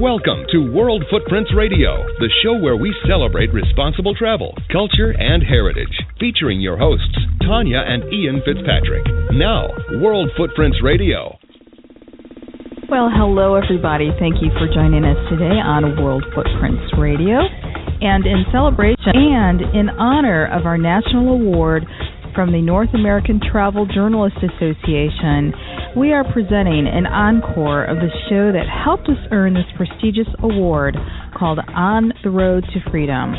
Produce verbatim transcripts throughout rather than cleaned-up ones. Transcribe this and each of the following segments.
Welcome to World Footprints Radio, the show where we celebrate responsible travel, culture, and heritage. Featuring your hosts, Tanya and Ian Fitzpatrick. Now, World Footprints Radio. Well, hello, everybody. Thank you for joining us today on World Footprints Radio. And in celebration and in honor of our national award from the North American Travel Journalists Association, we are presenting an encore of the show that helped us earn this prestigious award called On the Road to Freedom.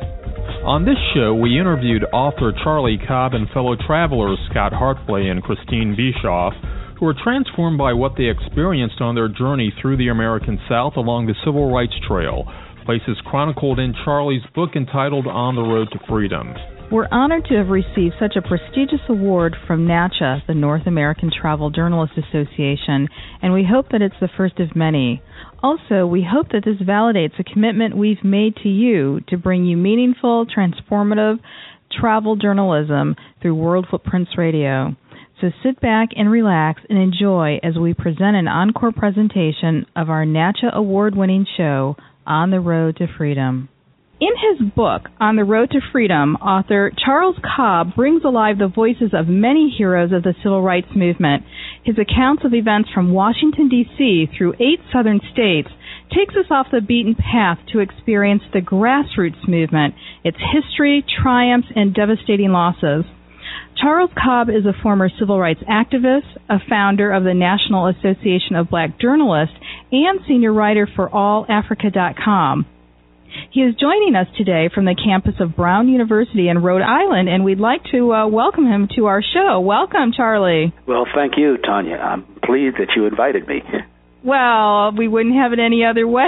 On this show, we interviewed author Charlie Cobb and fellow travelers Scott Hartley and Christine Bischoff, who were transformed by what they experienced on their journey through the American South along the Civil Rights Trail, places chronicled in Charlie's book entitled On the Road to Freedom. We're honored to have received such a prestigious award from NATJA, the North American Travel Journalists Association, and we hope that it's the first of many. Also, we hope that this validates a commitment we've made to you to bring you meaningful, transformative travel journalism through World Footprints Radio. So sit back and relax and enjoy as we present an encore presentation of our NATJA award-winning show, On the Road to Freedom. In his book, On the Road to Freedom, author Charles Cobb brings alive the voices of many heroes of the civil rights movement. His accounts of events from Washington, D C through eight southern states takes us off the beaten path to experience the grassroots movement, its history, triumphs, and devastating losses. Charles Cobb is a former civil rights activist, a founder of the National Association of Black Journalists, and senior writer for all africa dot com. He is joining us today from the campus of Brown University in Rhode Island, and we'd like to uh, welcome him to our show. Welcome, Charlie. Well, thank you, Tanya. I'm pleased that you invited me. Well, we wouldn't have it any other way.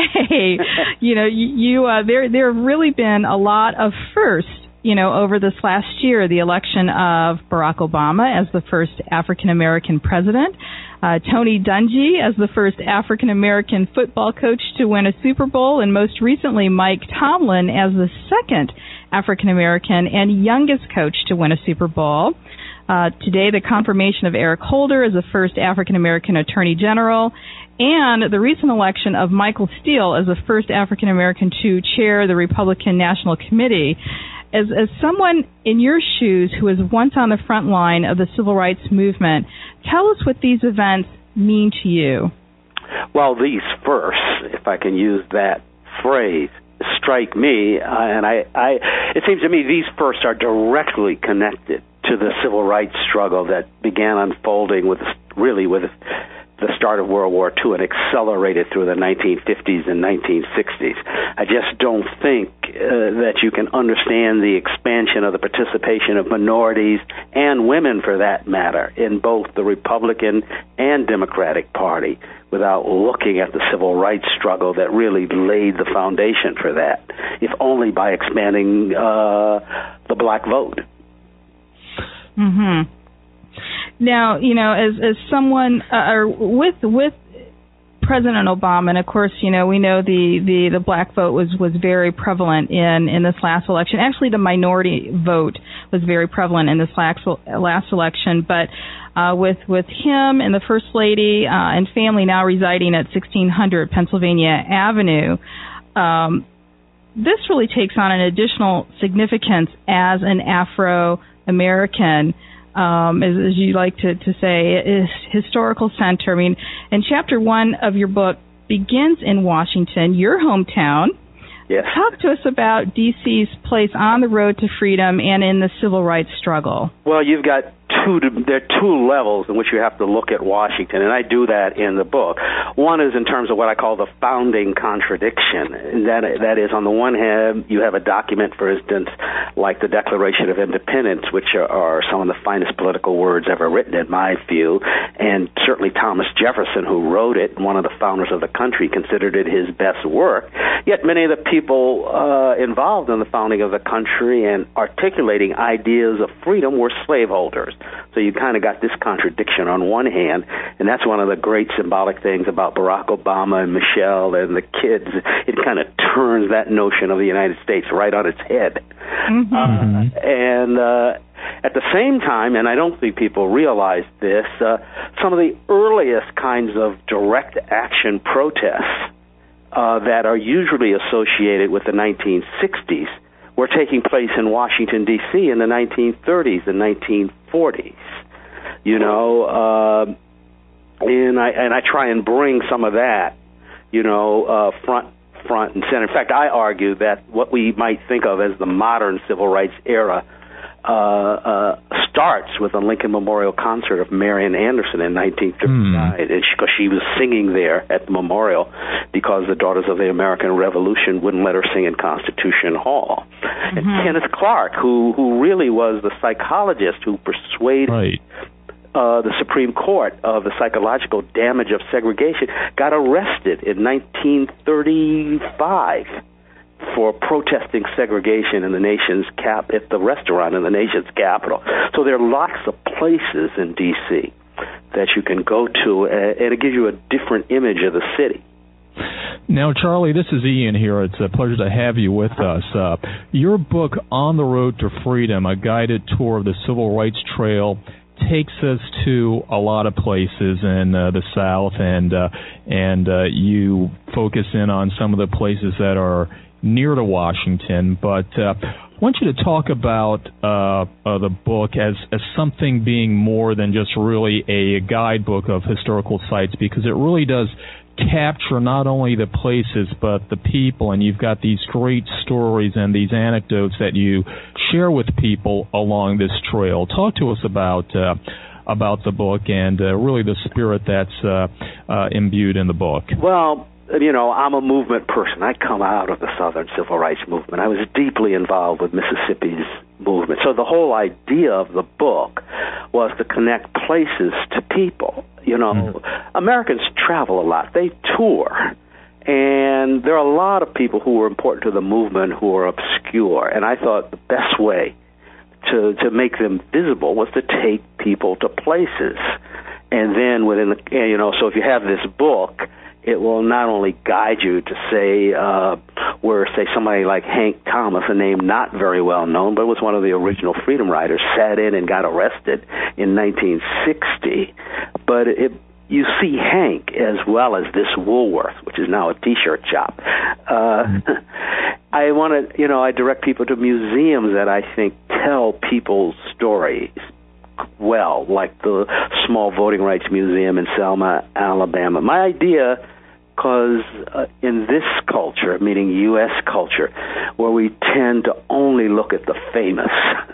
you know, you, you uh, there there have really been a lot of firsts, you know, over this last year. The election of Barack Obama as the first African-American president, uh, Tony Dungy as the first African-American football coach to win a Super Bowl, and most recently Mike Tomlin as the second African-American and youngest coach to win a Super Bowl. Uh, today, the confirmation of Eric Holder as the first African-American Attorney General, and the recent election of Michael Steele as the first African-American to chair the Republican National Committee. As, as someone in your shoes who was once on the front line of the civil rights movement, tell us what these events mean to you. Well, these firsts, if I can use that phrase, strike me, uh, and I, I, it seems to me these firsts are directly connected to the civil rights struggle that began unfolding with, really with the start of World War Two and accelerated through the nineteen fifties and nineteen sixties. I just don't think uh, that you can understand the expansion of the participation of minorities and women, for that matter, in both the Republican and Democratic Party without looking at the civil rights struggle that really laid the foundation for that, if only by expanding uh, the black vote. Mm-hmm. Now, you know, as as someone uh, or with with President Obama, and of course, you know, we know the, the, the black vote was, was very prevalent in, in this last election. Actually, the minority vote was very prevalent in this last last election. But uh, with with him and the First Lady uh, and family now residing at sixteen hundred Pennsylvania Avenue, um, this really takes on an additional significance as an Afro-American. Um, as, as you like to, to say, is historical center. I mean, and chapter one of your book begins in Washington, your hometown. Yes. Talk to us about D C's place on the road to freedom and in the civil rights struggle. Well, you've got two, there are two levels in which you have to look at Washington, and I do that in the book. One is in terms of what I call the founding contradiction. And that, that is, on the one hand, you have a document, for instance, like the Declaration of Independence, which are, are some of the finest political words ever written, in my view, and certainly Thomas Jefferson, who wrote it, one of the founders of the country, considered it his best work. Yet many of the people uh, involved in the founding of the country and articulating ideas of freedom were slaveholders. So you kind of got this contradiction on one hand, and that's one of the great symbolic things about Barack Obama and Michelle and the kids. It kind of turns that notion of the United States right on its head. Mm-hmm. Uh, and uh, at the same time, and I don't think people realize this, uh, some of the earliest kinds of direct action protests uh, that are usually associated with the nineteen sixties were taking place in Washington, D C in the nineteen thirties and nineteen forties. You know, uh, and I and I try and bring some of that, you know, uh, front front and center. In fact, I argue that what we might think of as the modern civil rights era uh, uh, starts with the Lincoln Memorial Concert of Marian Anderson in nineteen thirty-nine, mm. and because she, she was singing there at the memorial because the Daughters of the American Revolution wouldn't let her sing in Constitution Hall. Mm-hmm. And Kenneth Clark, who who really was the psychologist who persuaded right. Uh, the Supreme Court of the psychological damage of segregation, got arrested in nineteen thirty-five for protesting segregation in the nation's cap at the restaurant in the nation's capital. So there are lots of places in D C that you can go to, and it gives you a different image of the city. Now, Charlie, this is Ian here. It's a pleasure to have you with us. Uh, your book, On the Road to Freedom, a guided tour of the Civil Rights Trail, takes us to a lot of places in uh, the South, and uh, and uh, you focus in on some of the places that are near to Washington. But uh, I want you to talk about uh, uh, the book as, as something being more than just really a guidebook of historical sites, because it really does capture not only the places but the people, and you've got these great stories and these anecdotes that you share with people along this trail. Talk to us about uh, about the book and uh, really the spirit that's uh, uh, imbued in the book. Well, you know, I'm a movement person. I come out of the Southern Civil Rights Movement. I was deeply involved with Mississippi's movement. So the whole idea of the book was to connect places to people. You know, mm-hmm. Americans travel a lot. They tour. And there are a lot of people who were important to the movement who are obscure. And I thought the best way to, to make them visible was to take people to places. And then within the, you know, so if you have this book, it will not only guide you to say uh, where, say, somebody like Hank Thomas, a name not very well known, but was one of the original Freedom Riders, sat in and got arrested in nineteen sixty. But it, you see Hank as well as this Woolworth, which is now a T-shirt shop. Uh, I want to, you know, I direct people to museums that I think tell people's stories well, like the Small Voting Rights Museum in Selma, Alabama. My idea, because uh, in this culture, meaning U S culture, where we tend to only look at the famous,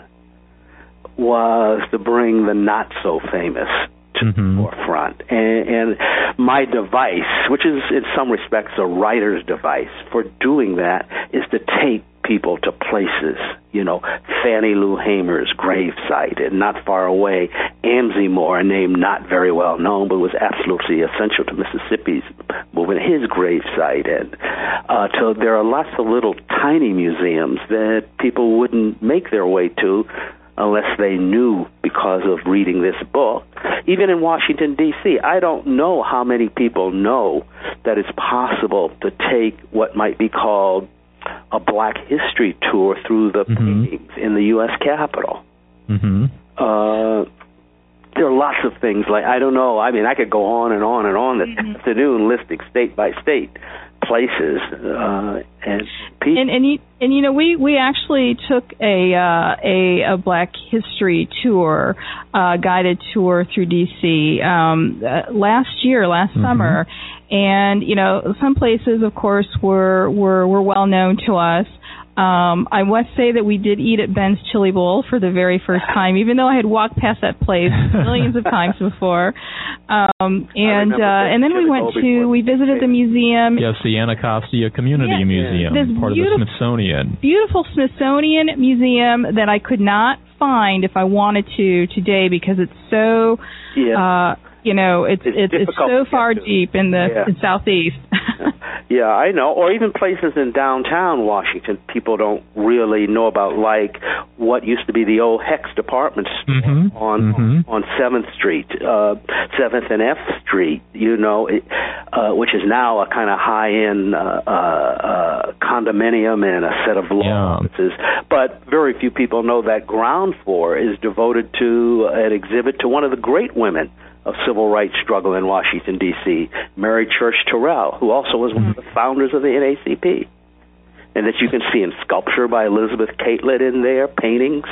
was to bring the not-so-famous to mm-hmm. the forefront. And, and my device, which is in some respects a writer's device for doing that, is to take people to places, you know, Fannie Lou Hamer's gravesite, and not far away, Amzie Moore, a name not very well known, but was absolutely essential to Mississippi's movement, his gravesite. And uh, so there are lots of little tiny museums that people wouldn't make their way to unless they knew because of reading this book. Even in Washington, D C, I don't know how many people know that it's possible to take what might be called a Black History tour through the mm-hmm. paintings in the U S Capitol. Mm-hmm. Uh, there are lots of things like, I don't know, I mean, I could go on and on and on this mm-hmm. afternoon listing state by state places uh, and people. And, and, you, and you know, we, we actually took a, uh, a a Black History tour, uh, guided tour through D C um, uh, last year, last mm-hmm. summer. And, you know, some places, of course, were were, were well known to us. Um, I must say that we did eat at Ben's Chili Bowl for the very first time, even though I had walked past that place millions of times before. Um, and uh, and then we went to, we visited the museum. Yes, the Anacostia Community yeah, Museum, this part of the Smithsonian. Beautiful Smithsonian Museum that I could not find if I wanted to today because it's so... Yeah. Uh, You know, it's it's, it's, it's so far deep in the yeah. in southeast. Yeah, I know. Or even places in downtown Washington people don't really know about, like what used to be the old Hex department store mm-hmm. on mm-hmm. on seventh Street, uh, seventh and F Street, you know, it, uh, which is now a kind of high-end uh, uh, uh, condominium and a set of law offices. Yeah. But very few people know that ground floor is devoted to an exhibit to one of the great women of civil rights struggle in Washington, D C, Mary Church Terrell, who also was one of the founders of the N double A C P, and that you can see in sculpture by Elizabeth Catlett in there, paintings.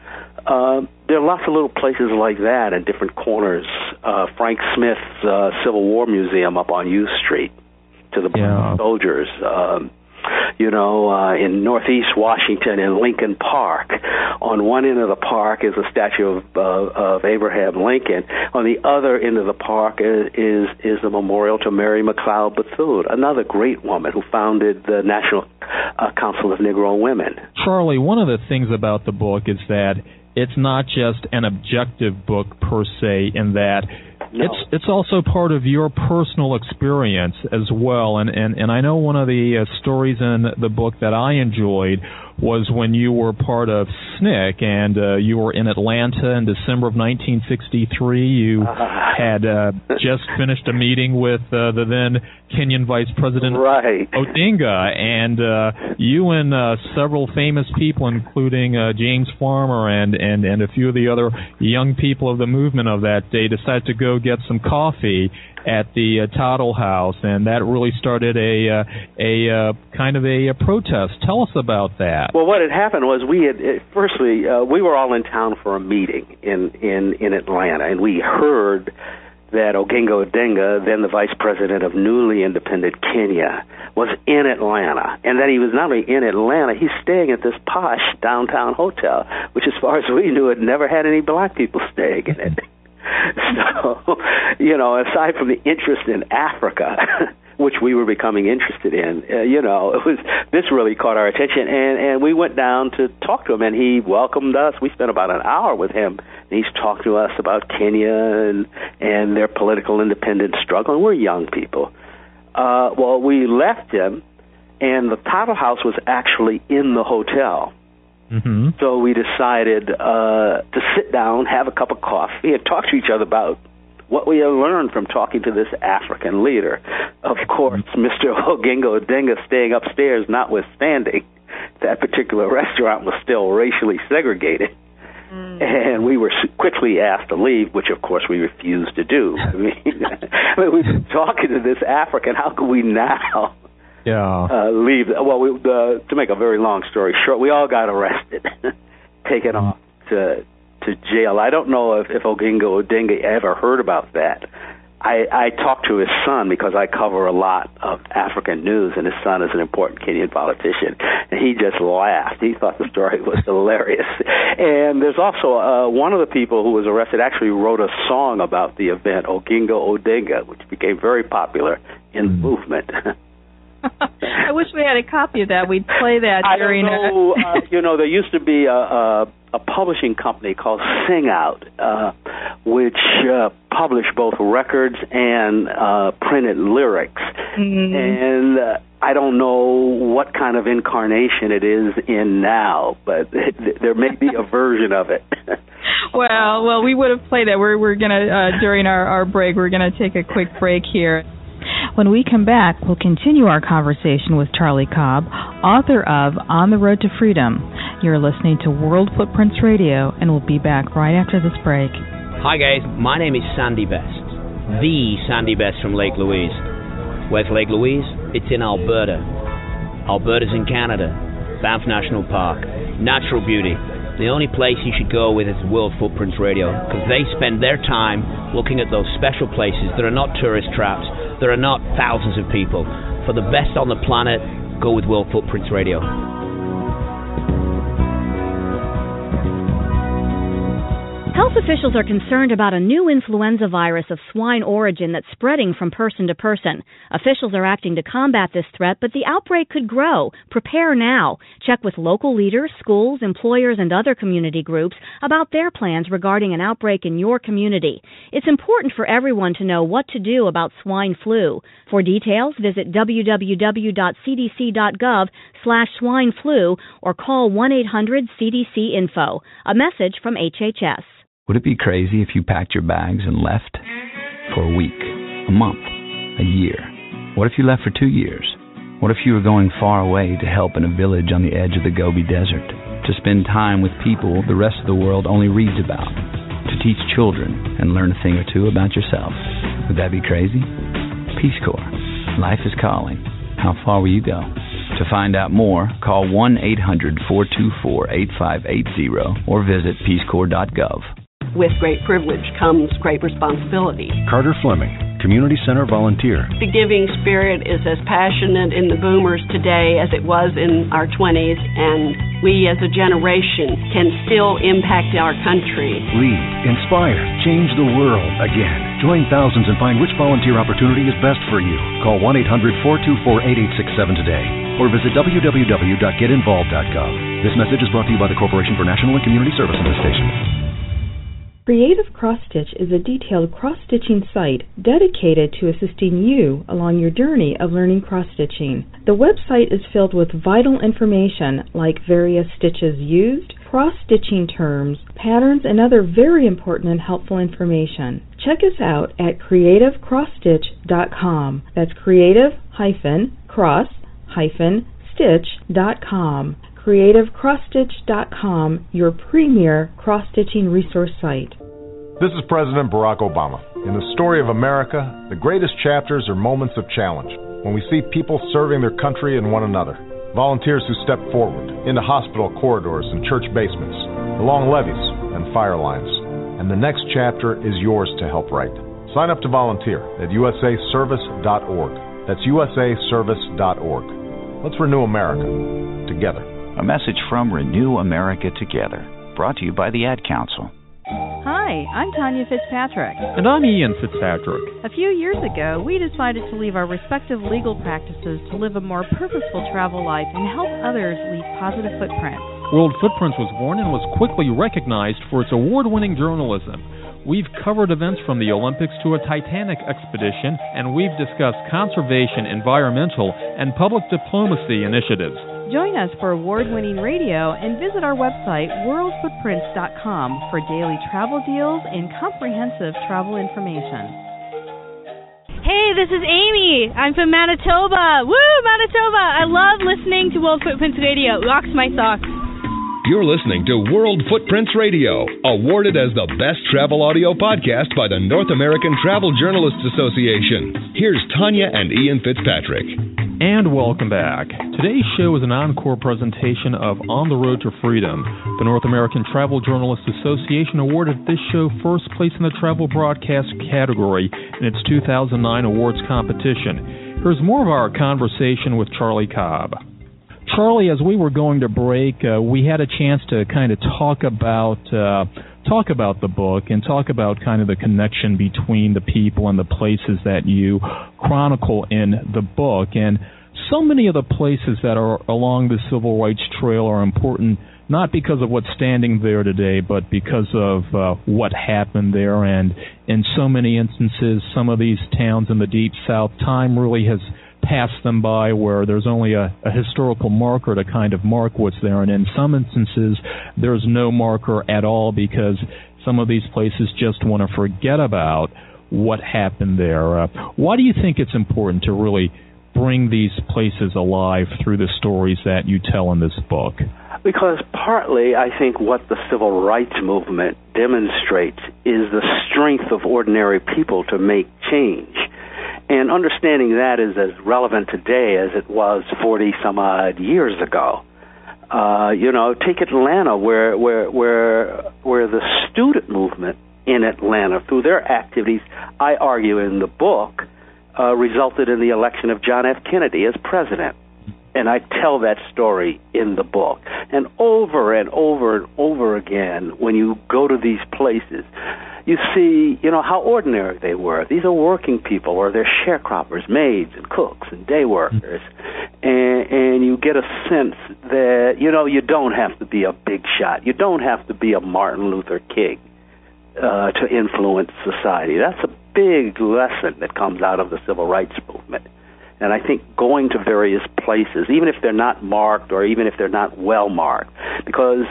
Uh, there are lots of little places like that in different corners. Uh, Frank Smith's uh, Civil War Museum up on U Street to the yeah. soldiers. Um, you know, uh, in Northeast Washington, in Lincoln Park. On one end of the park is a statue of, uh, of Abraham Lincoln. On the other end of the park is is, is a memorial to Mary McLeod Bethune, another great woman who founded the National uh, Council of Negro Women. Charlie, one of the things about the book is that it's not just an objective book per se, in that no. it's it's also part of your personal experience as well. And, and, and I know one of the uh, stories in the book that I enjoyed was when you were part of S N C C, and uh, you were in Atlanta in December of nineteen sixty-three. You uh, had uh, just finished a meeting with uh, the then Kenyan Vice President right. Odinga, and uh, you and uh, several famous people, including uh, James Farmer and, and, and a few of the other young people of the movement of that day, decided to go get some coffee at the uh, Tuttle House, and that really started a uh, a uh, kind of a, a protest. Tell us about that. Well, what had happened was we had, firstly, uh, we were all in town for a meeting in, in, in Atlanta, and we heard that Oginga Odinga, then the vice president of newly independent Kenya, was in Atlanta, and that he was not only in Atlanta, he's staying at this posh downtown hotel, which as far as we knew, had never had any black people staying in it. So, you know, aside from the interest in Africa, which we were becoming interested in, uh, you know, it was this really caught our attention, and, and we went down to talk to him, and he welcomed us. We spent about an hour with him, and he's talked to us about Kenya and, and their political independence struggle, and we're young people. Uh, well, we left him, and the Tuttle House was actually in the hotel. Mm-hmm. So we decided uh, to sit down, have a cup of coffee, and talk to each other about what we had learned from talking to this African leader. Of course, Mister Oginga Odinga staying upstairs notwithstanding, that particular restaurant was still racially segregated. Mm. And we were quickly asked to leave, which, of course, we refused to do. I mean, I mean we've been talking to this African. How could we now... Yeah. Uh, leave. Well, we, uh, to make a very long story short, we all got arrested, taken off to to jail. I don't know if, if Oginga Odinga ever heard about that. I, I talked to his son because I cover a lot of African news, and his son is an important Kenyan politician, and he just laughed. He thought the story was hilarious. And there's also uh, one of the people who was arrested actually wrote a song about the event, Oginga Odinga, which became very popular in the movement. I wish we had a copy of that. We'd play that I during. I don't know. uh, you know, there used to be a, a, a publishing company called Sing Out, uh, which uh, published both records and uh, printed lyrics. Mm-hmm. And uh, I don't know what kind of incarnation it is in now, but it, there may be a version of it. well, well, we would have played it. We're we're gonna uh, during our, our break. We're gonna take a quick break here. When we come back, we'll continue our conversation with Charlie Cobb, author of On the Road to Freedom. You're listening to World Footprints Radio, and we'll be back right after this break. Hi, guys. My name is Sandy Best, the Sandy Best from Lake Louise. Where's Lake Louise? It's in Alberta. Alberta's in Canada. Banff National Park. Natural beauty. The only place you should go with is World Footprints Radio, because they spend their time looking at those special places that are not tourist traps. There are not thousands of people. For the best on the planet, go with World Footprints Radio. Health officials are concerned about a new influenza virus of swine origin that's spreading from person to person. Officials are acting to combat this threat, but the outbreak could grow. Prepare now. Check with local leaders, schools, employers, and other community groups about their plans regarding an outbreak in your community. It's important for everyone to know what to do about swine flu. For details, visit w w w dot c d c dot gov slash swine flu or call one eight hundred C D C info. A message from H H S. Would it be crazy if you packed your bags and left? For a week, a month, a year? What if you left for two years? What if you were going far away to help in a village on the edge of the Gobi Desert? To spend time with people the rest of the world only reads about? to teach children and learn a thing or two about yourself. Would that be crazy? Peace Corps. Life is calling. How far will you go? To find out more, call one eight hundred, four two four, eight five eight zero or visit peace corps dot gov. With great privilege comes great responsibility. Carter Fleming, Community Center volunteer. The giving spirit is as passionate in the boomers today as it was in our twenties, and we as a generation can still impact our country. Lead, inspire, change the world again. Join thousands and find which volunteer opportunity is best for you. Call one eight hundred, four two four, eight eight six seven today or visit w w w dot get involved dot gov. This message is brought to you by the Corporation for National and Community Service and this station. Creative Cross Stitch is a detailed cross-stitching site dedicated to assisting you along your journey of learning cross-stitching. The website is filled with vital information like various stitches used, cross-stitching terms, patterns, and other very important and helpful information. Check us out at creative cross stitch dot com. That's creative cross stitch dot com. creative cross stitch dot com, your premier cross-stitching resource site. This is President Barack Obama. In the story of America, the greatest chapters are moments of challenge, when we see people serving their country and one another. Volunteers who step forward into hospital corridors and church basements, along levees and fire lines. And the next chapter is yours to help write. Sign up to volunteer at u s a service dot org. That's u s a service dot org. Let's renew America together. A message from Renew America Together, brought to you by the Ad Council. Hi, I'm Tanya Fitzpatrick. And I'm Ian Fitzpatrick. A few years ago, we decided to leave our respective legal practices to live a more purposeful travel life and help others leave positive footprints. World Footprints was born and was quickly recognized for its award-winning journalism. We've covered events from the Olympics to a Titanic expedition, and we've discussed conservation, environmental, and public diplomacy initiatives. Join us for award-winning radio and visit our website, world footprints dot com, for daily travel deals and comprehensive travel information. Hey, this is Amy. I'm from Manitoba. Woo, Manitoba! I love listening to World Footprints Radio. It rocks my socks. You're listening to World Footprints Radio, awarded as the best travel audio podcast by the North American Travel Journalists Association. Here's Tanya and Ian Fitzpatrick. And welcome back. Today's show is an encore presentation of On the Road to Freedom. The North American Travel Journalists Association awarded this show first place in the travel broadcast category in its two thousand nine awards competition. Here's more of our conversation with Charlie Cobb. Charlie, as we were going to break, uh, we had a chance to kind of talk about uh, talk about the book and talk about kind of the connection between the people and the places that you chronicle in the book. And so many of the places that are along the Civil Rights Trail are important, not because of what's standing there today, but because of uh, what happened there. And in so many instances, some of these towns in the Deep South, time really has pass them by where there's only a, a historical marker to kind of mark what's there. And in some instances, there's no marker at all because some of these places just want to forget about what happened there. Uh, why do you think it's important to really bring these places alive through the stories that you tell in this book? Because partly, I think what the civil rights movement demonstrates is the strength of ordinary people to make change. And understanding that is as relevant today as it was forty-some-odd years ago. Uh, you know, take Atlanta, where where where where the student movement in Atlanta, through their activities, I argue in the book, uh, resulted in the election of John F. Kennedy as president. And I tell that story in the book. And over and over and over again, when you go to these places, you see, you know, how ordinary they were. These are working people, or they're sharecroppers, maids and cooks and day workers. And, and you get a sense that, you know, you don't have to be a big shot. You don't have to be a Martin Luther King uh, to influence society. That's a big lesson that comes out of the civil rights movement. And I think going to various places, even if they're not marked or even if they're not well marked, because,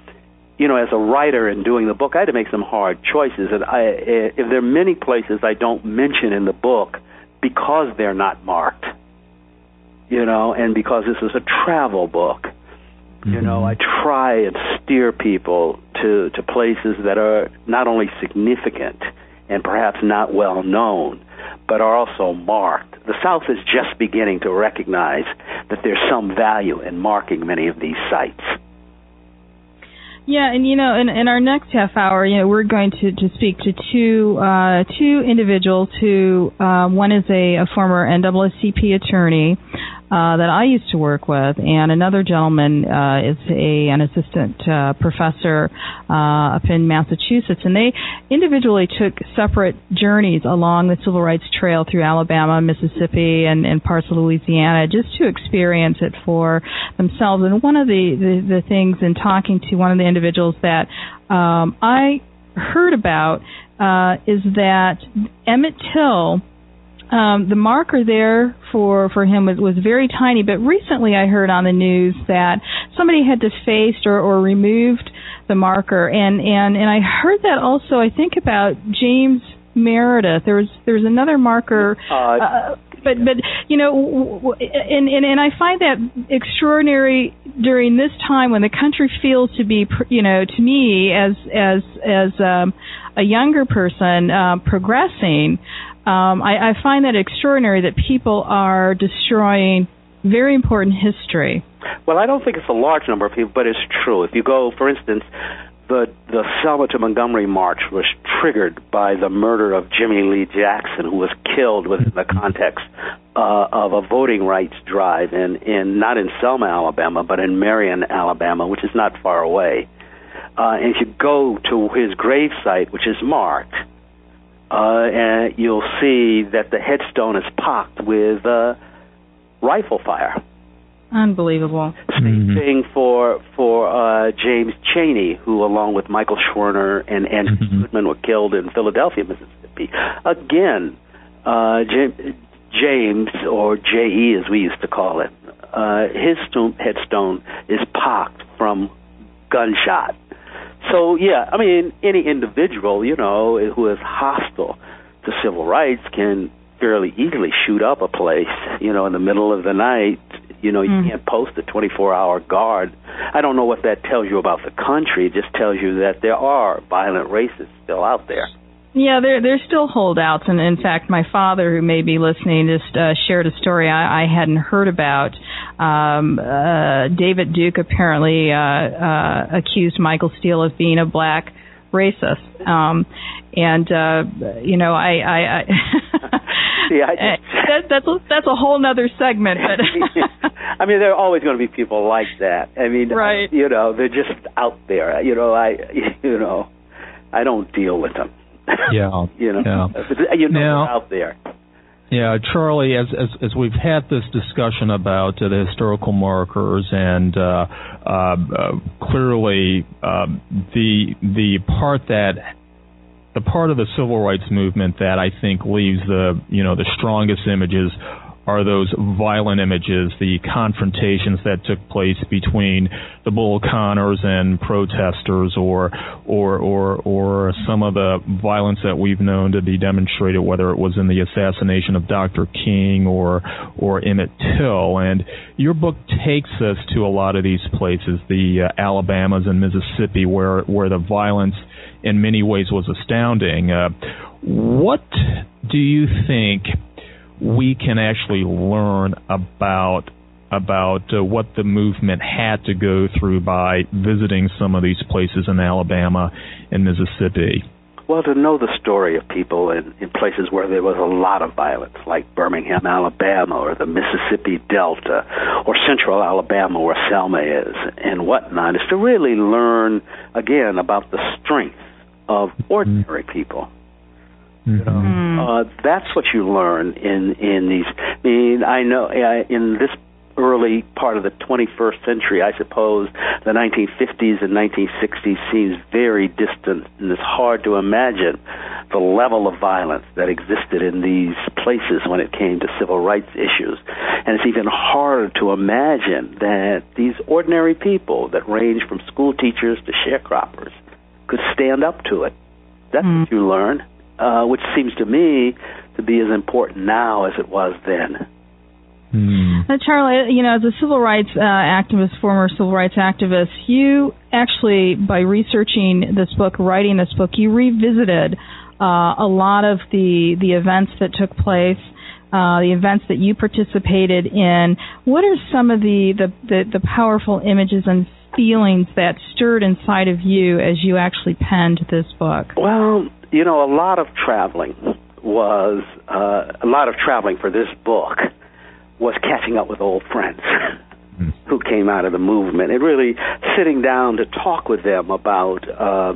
you know, as a writer in doing the book, I had to make some hard choices. And I, if there are many places I don't mention in the book because they're not marked, you know, and because this is a travel book. You know, I try and steer people to, to places that are not only significant and perhaps not well known, but are also marked. The South is just beginning to recognize that there's some value in marking many of these sites. Yeah, and you know, in, in our next half hour, you know, we're going to, to speak to two uh, two individuals who uh, one is a, a former N double A C P attorney uh, that I used to work with, and another gentleman uh, is a an assistant uh, professor uh, up in Massachusetts, and they individually took separate journeys along the Civil Rights Trail through Alabama, Mississippi, and, and parts of Louisiana just to experience it for themselves. And one of the, the, the things in talking to one of the individuals that um, I heard about uh, is that Emmett Till, um, the marker there for, for him was, was very tiny, but recently I heard on the news that somebody had defaced or, or removed the marker, and, and, and I heard that also, I think, about James Meredith. There was there was another marker, uh, uh, but but you know, and, and and I find that extraordinary during this time when the country feels to be, you know, to me as as as um, a younger person uh, progressing. Um, I, I find that extraordinary that people are destroying very important history. Well, I don't think it's a large number of people, but it's true. If you go, for instance, the the Selma to Montgomery March was triggered by the murder of Jimmy Lee Jackson, who was killed within the context uh, of a voting rights drive in, in not in Selma, Alabama, but in Marion, Alabama, which is not far away. Uh, and if you go to his gravesite, which is marked, uh, and you'll see that the headstone is pocked with uh, rifle fire. Unbelievable. Same mm-hmm. thing for for uh, James Chaney, who, along with Michael Schwerner and Andrew mm-hmm. Goodman, were killed in Philadelphia, Mississippi. Again, uh, James, James, or J E as we used to call it, uh, his tomb, headstone is pocked from gunshot. So, yeah, I mean, any individual, you know, who is hostile to civil rights can fairly easily shoot up a place, you know, in the middle of the night. You know, you mm. can't post a twenty-four hour guard. I don't know what that tells you about the country. It just tells you that there are violent racists still out there. Yeah, there there's still holdouts, and in fact, my father, who may be listening, just uh, shared a story I, I hadn't heard about. Um, uh, David Duke apparently uh, uh, accused Michael Steele of being a black racist, um, and uh, you know, I, I, I yeah, I just, that, that's a, that's a whole other segment. But I mean, there are always going to be people like that. I mean, right. you know, they're just out there. You know, I, you know, I don't deal with them. Yeah, you know, yeah. you know, now, they're out there. Yeah, Charlie, as as, as we've had this discussion about uh, the historical markers, and uh, uh, uh, clearly uh, the the part that the part of the civil rights movement that I think leaves the you know the strongest images are those violent images, the confrontations that took place between the Bull Connors and protesters, or or or or some of the violence that we've known to be demonstrated, whether it was in the assassination of Doctor King or or Emmett Till. And your book takes us to a lot of these places, the uh, Alabamas and Mississippi, where where the violence in many ways was astounding. Uh, what do you think we can actually learn about about uh, what the movement had to go through by visiting some of these places in Alabama and Mississippi? Well, to know the story of people in, in places where there was a lot of violence, like Birmingham, Alabama, or the Mississippi Delta, or Central Alabama, where Selma is, and whatnot, is to really learn, again, about the strength of ordinary mm-hmm. people. You know, mm. uh, that's what you learn in in these. I mean, I know uh, in this early part of the twenty-first century, I suppose the nineteen fifties and nineteen sixties seems very distant, and it's hard to imagine the level of violence that existed in these places when it came to civil rights issues. And it's even harder to imagine that these ordinary people that range from school teachers to sharecroppers could stand up to it. That's mm. what you learn. Uh, which seems to me to be as important now as it was then. Hmm. Now, Charlie, you know, as a civil rights uh, activist, former civil rights activist, you actually, by researching this book, writing this book, you revisited uh, a lot of the the events that took place, uh, the events that you participated in. What are some of the, the, the, the powerful images and feelings that stirred inside of you as you actually penned this book? Well, you know, a lot of traveling was, uh, a lot of traveling for this book was catching up with old friends who came out of the movement and really sitting down to talk with them about uh,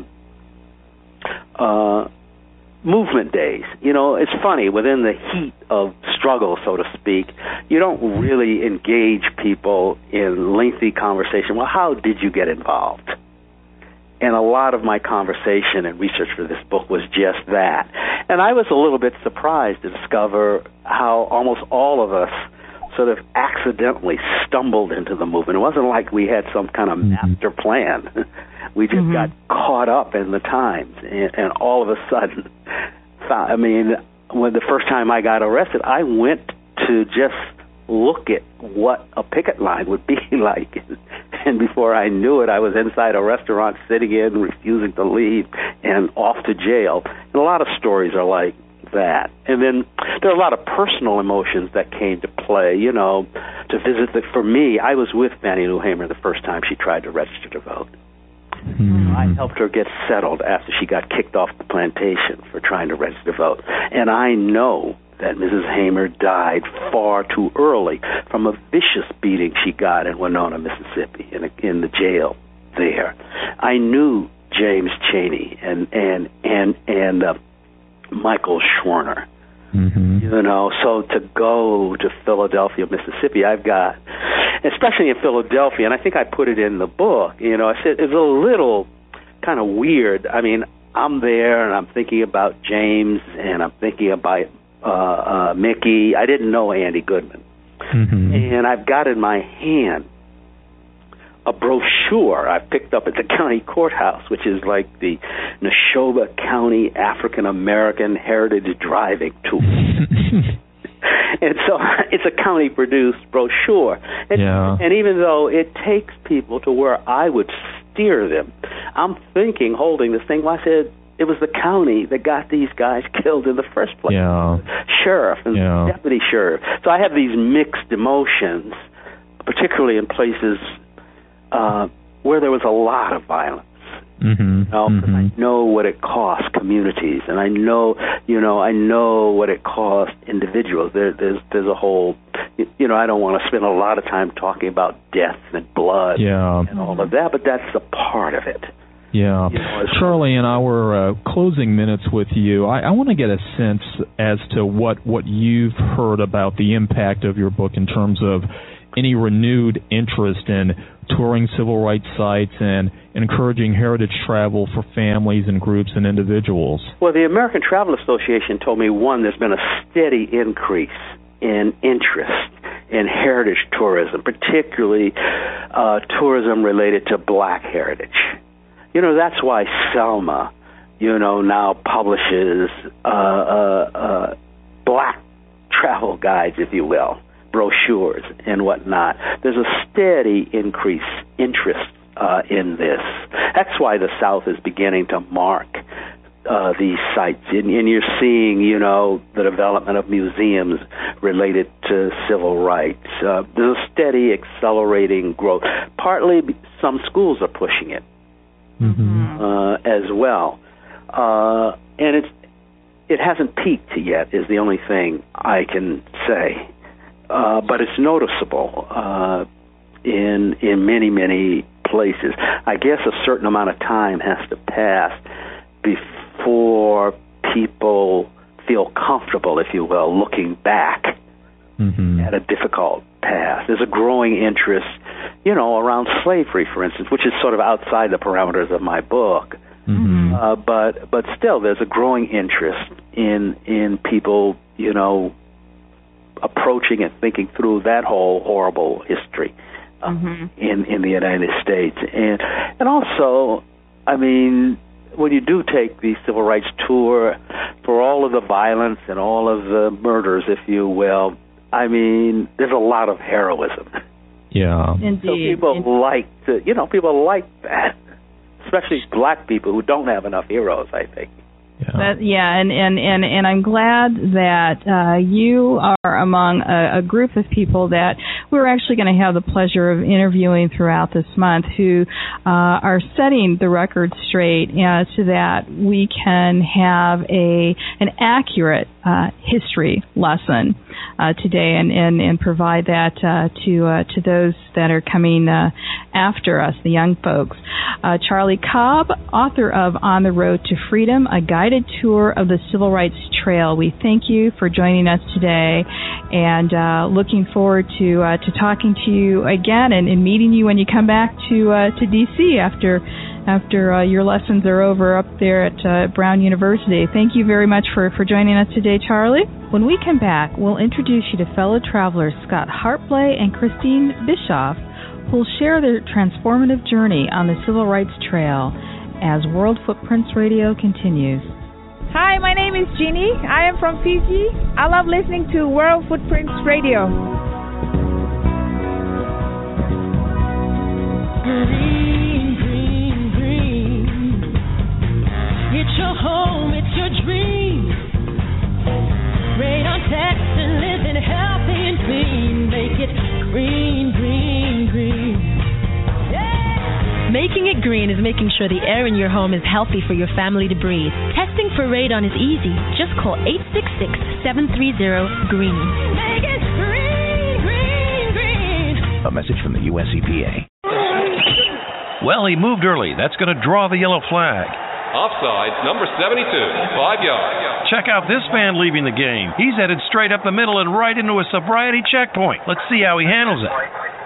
uh, movement days. You know, it's funny, within the heat of struggle, so to speak, you don't really engage people in lengthy conversation. Well, how did you get involved? And a lot of my conversation and research for this book was just that. And I was a little bit surprised to discover how almost all of us sort of accidentally stumbled into the movement. It wasn't like we had some kind of master plan. We just mm-hmm. got caught up in the times, and, and all of a sudden, I mean, when the first time I got arrested, I went to just look at what a picket line would be like. And before I knew it, I was inside a restaurant, sitting in, refusing to leave, and off to jail. And a lot of stories are like that. And then there are a lot of personal emotions that came to play, you know, to visit. The, for me, I was with Fannie Lou Hamer the first time she tried to register to vote. Mm-hmm. I helped her get settled after she got kicked off the plantation for trying to register to vote. And I know that Missus Hamer died far too early from a vicious beating she got in Winona, Mississippi, in, a, in the jail there. I knew James Chaney and and and and uh, Michael Schwerner. Mm-hmm. You know, so to go to Philadelphia, Mississippi, I've got, especially in Philadelphia, and I think I put it in the book, you know, I said it's a little kind of weird. I mean, I'm there and I'm thinking about James and I'm thinking about uh, uh, Mickey. I didn't know Andy Goodman. Mm-hmm. And I've got in my hand a brochure I picked up at the county courthouse, which is like the Neshoba County African American Heritage Driving Tour. And so it's a county-produced brochure. And, yeah. and even though it takes people to where I would steer them, I'm thinking, holding this thing, well, I said, it was the county that got these guys killed in the first place. Yeah. Sheriff and yeah. deputy sheriff. So I have these mixed emotions, particularly in places uh, where there was a lot of violence. Mm-hmm. You know, mm-hmm. I know what it costs communities, and I know, you know, I know what it costs individuals. There, there's, there's a whole, you know, I don't want to spend a lot of time talking about death and blood yeah. and all of that, but that's a part of it. Yeah. You know, Charlie, in our uh, closing minutes with you, I, I want to get a sense as to what, what you've heard about the impact of your book in terms of any renewed interest in touring civil rights sites and encouraging heritage travel for families and groups and individuals. Well, the American Travel Association told me, one, there's been a steady increase in interest in heritage tourism, particularly uh, tourism related to black heritage. You know, that's why Selma, you know, now publishes uh, uh, uh, black travel guides, if you will, brochures and whatnot. There's a steady increase interest uh, in this. That's why the South is beginning to mark uh, these sites, and, and you're seeing, you know, the development of museums related to civil rights. Uh, there's a steady accelerating growth. Partly, some schools are pushing it mm-hmm. uh, as well, uh, and it's it hasn't peaked yet. Is the only thing I can say. Uh, but it's noticeable uh, in in many, many places. I guess a certain amount of time has to pass before people feel comfortable, if you will, looking back mm-hmm. at a difficult past. There's a growing interest, you know, around slavery, for instance, which is sort of outside the parameters of my book. Mm-hmm. Uh, but but still, there's a growing interest in in people, you know, approaching and thinking through that whole horrible history uh, mm-hmm. in in the United States, and and also, I mean, when you do take the civil rights tour, for all of the violence and all of the murders, if you will, I mean, there's a lot of heroism. Yeah. Indeed. So people Indeed. like to, you know, people like that, especially black people who don't have enough heroes, I think. Yeah, that, yeah and, and, and, and I'm glad that uh, you are among a, a group of people that we're actually going to have the pleasure of interviewing throughout this month who uh, are setting the record straight uh, so that we can have a an accurate uh, history lesson uh, today and, and, and provide that uh, to uh, to those that are coming uh, after us, the young folks. Uh, Charlie Cobb, author of On the Road to Freedom, a guided tour of the Civil Rights Trail. We thank you for joining us today and uh, looking forward to uh, to talking to you again and, and meeting you when you come back to uh, to D C after after uh, your lessons are over up there at uh, Brown University. Thank you very much for, for joining us today, Charlie. When we come back, we'll introduce you to fellow travelers Scott Hartblay and Christine Bischoff, who will share their transformative journey on the Civil Rights Trail as World Footprints Radio continues. Hi, my name is Jeannie. I am from Fiji. I love listening to World Footprints Radio. Green, green, green. It's your home, it's your dream. Rain on Texas, living healthy and clean. Make it green, green, green. Making it green is making sure the air in your home is healthy for your family to breathe. Testing for radon is easy. Just call eight six six, seven three zero, GREEN. Make it green, green, green. A message from the U S E P A. Well, he moved early. That's going to draw the yellow flag. Offside, number seventy-two, five yards. Check out this man leaving the game. He's headed straight up the middle and right into a sobriety checkpoint. Let's see how he handles it.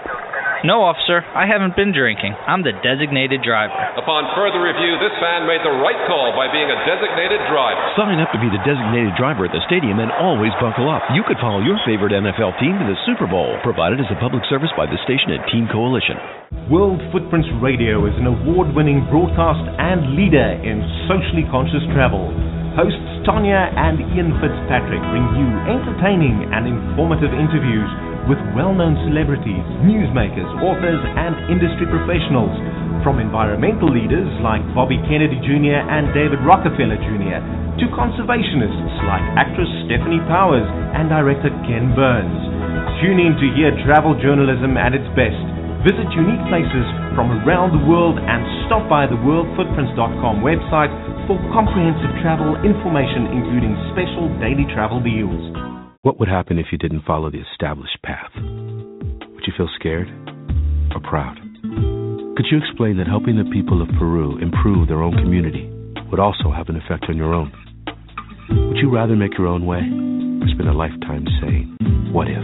No, officer, I haven't been drinking. I'm the designated driver. Upon further review, this man made the right call by being a designated driver. Sign up to be the designated driver at the stadium and always buckle up. You could follow your favorite N F L team to the Super Bowl, provided as a public service by the station and Team Coalition. World Footprints Radio is an award-winning broadcast and leader in socially conscious travel. Hosts Tanya and Ian Fitzpatrick bring you entertaining and informative interviews with well-known celebrities, newsmakers, authors, and industry professionals, from environmental leaders like Bobby Kennedy Junior and David Rockefeller Junior to conservationists like actress Stephanie Powers and director Ken Burns. Tune in to hear travel journalism at its best. Visit unique places from around the world and stop by the world footprints dot com website for comprehensive travel information, including special daily travel deals. What would happen if you didn't follow the established path? Would you feel scared or proud? Could you explain that helping the people of Peru improve their own community would also have an effect on your own? Would you rather make your own way or spend a lifetime saying, what if?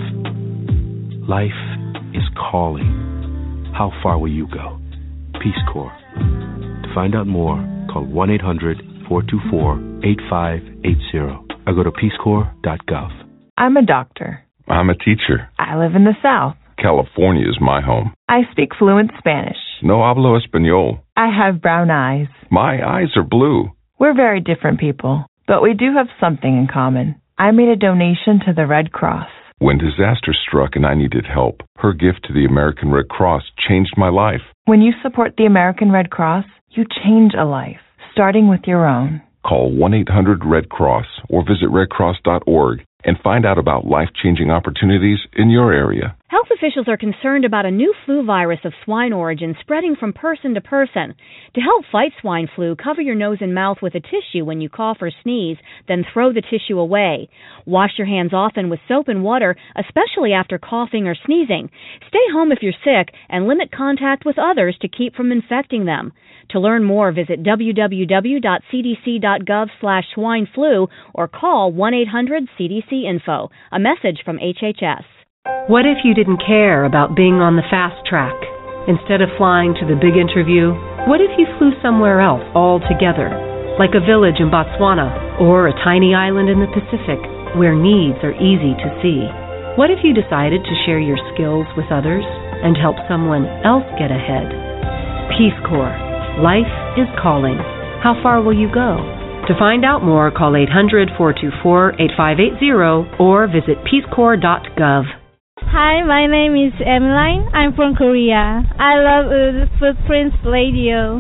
Life is calling. How far will you go? Peace Corps. To find out more, call one eight hundred, four two four, eight five eight zero or go to peace corps dot gov. I'm a doctor. I'm a teacher. I live in the South. California is my home. I speak fluent Spanish. No hablo español. I have brown eyes. My eyes are blue. We're very different people, but we do have something in common. I made a donation to the Red Cross. When disaster struck and I needed help, her gift to the American Red Cross changed my life. When you support the American Red Cross, you change a life, starting with your own. Call one eight hundred red cross or visit red cross dot org and find out about life-changing opportunities in your area. Health officials are concerned about a new flu virus of swine origin spreading from person to person. To help fight swine flu, cover your nose and mouth with a tissue when you cough or sneeze, then throw the tissue away. Wash your hands often with soap and water, especially after coughing or sneezing. Stay home if you're sick and limit contact with others to keep from infecting them. To learn more, visit w w w dot c d c dot gov slash swine flu or call one eight hundred C D C info. A message from H H S. What if you didn't care about being on the fast track? Instead of flying to the big interview, what if you flew somewhere else altogether, like a village in Botswana or a tiny island in the Pacific where needs are easy to see? What if you decided to share your skills with others and help someone else get ahead? Peace Corps. Life is calling. How far will you go? To find out more, call eight hundred, four two four, eight five eight zero or visit peace corps dot gov. Hi, my name is Emmeline. I'm from Korea. I love uh, Footprints Radio.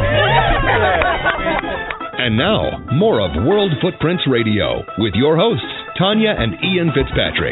And now, more of World Footprints Radio with your hosts, Tanya and Ian Fitzpatrick.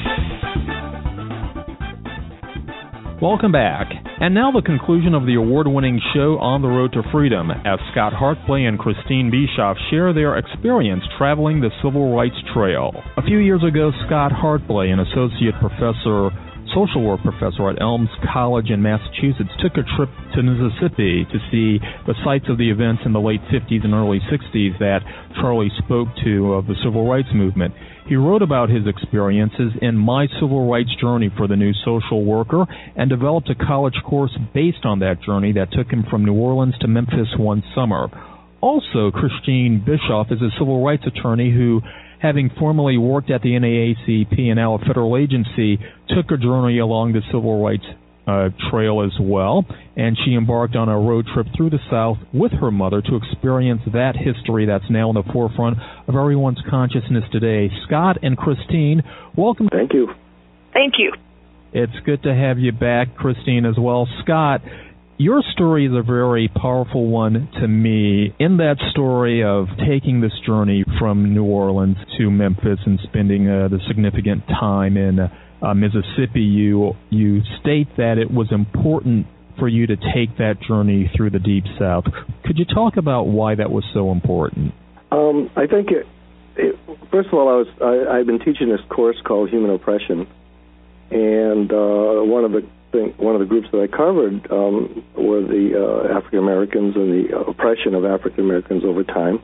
Welcome back. And now the conclusion of the award-winning show On the Road to Freedom, as Scott Hartplay and Christine Bischoff share their experience traveling the Civil Rights Trail. A few years ago, Scott Hartplay, an associate professor, social work professor at Elms College in Massachusetts, took a trip to Mississippi to see the sites of the events in the late fifties and early sixties that Charlie spoke to of the Civil Rights Movement. He wrote about his experiences in My Civil Rights Journey for the New Social Worker and developed a college course based on that journey that took him from New Orleans to Memphis one summer. Also, Christine Bischoff is a civil rights attorney who, having formerly worked at the N double A C P and now a federal agency, took a journey along the civil rights uh, trail as well, and she embarked on a road trip through the South with her mother to experience that history that's now in the forefront of everyone's consciousness today. Scott and Christine, welcome. Thank you. Thank you. It's good to have you back, Christine, as well. Scott, your story is a very powerful one to me. In that story of taking this journey from New Orleans to Memphis and spending uh, the significant time in uh, uh, Mississippi, you you state that it was important for you to take that journey through the Deep South. Could you talk about why that was so important? Um, I think, it, it, first of all, I was I, I've been teaching this course called Human Oppression, and uh, one of the thing, one of the groups that I covered um, were the uh, African Americans and the oppression of African Americans over time,